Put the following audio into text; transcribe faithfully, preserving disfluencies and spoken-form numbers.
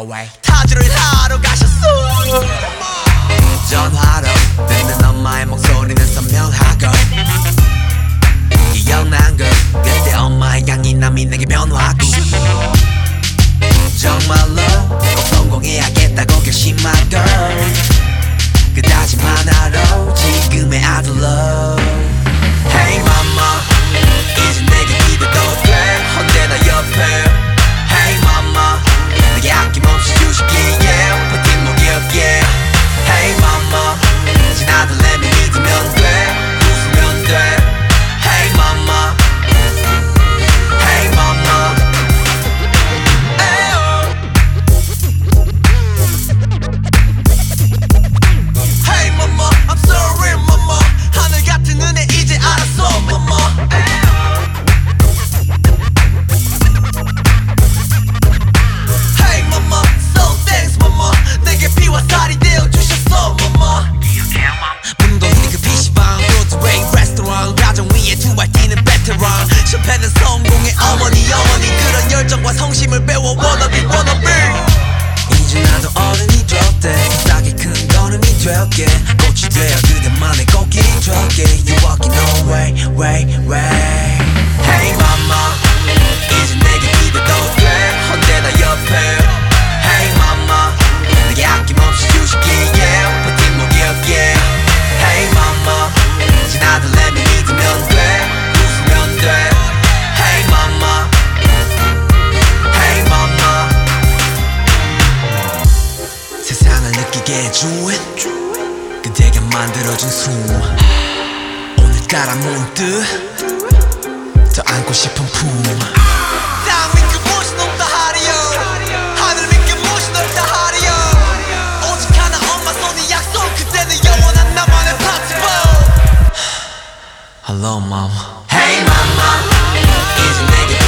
away. 타주를 하러 가셨어. 전화로 듣는 엄마의 목소리는 선명하고 기억난 걸 그때 엄마의 강인함이 내게 변화하고 정말로 꼭 성공해야겠다고 결심하고 그 다짐 하나로 지금의 아들로 Hey mama 이제 내게 기대도 돼 언제나 옆에 Hey mama 내게 아낌없이 주시기에 버팀목 귀엽게 Hey mama 지나도 let me 믿으면 돼 웃으면 돼 Hey mama Hey mama 에어. Hey mama I'm sorry mama 하늘 같은 은혜 이제 알았어 mama Hey mama so thanks mama 내게 피와 살이 되어주셨어 mama 문도 우리 그 피시방 브로드웨이 레스토랑 가정 위에 두 발 뛰는 베테랑 실패는 성공의 어머니 어머니 그런 열정과 성심을 배워 wannabe wannabe 이제 나도 어른이 되었대 세상에 큰 걸음이 되었게 꽃이 되어 그대만의 꽃길이 되었게 You walking on way way way Hey mama 이제 내게 기대도 돼 언제나 옆에 Hey mama 내게 아낌없이 주시기에 버팀목 귀엽게 Hey mama 지나도 let me 믿으면 돼 웃으면 돼 Hey mama Hey mama 세상을 느끼게 해준 그대가 만들어준 숨 오늘따라 문득 더 안고 싶은 품 땅 위에 무엇이 높다 하리요 하늘 위에 무엇이 넓다 하리요 오직 하나 엄마 손이 약속 그대는 영원한 나만의 파티보 Hello mom Hey mama 이제 내게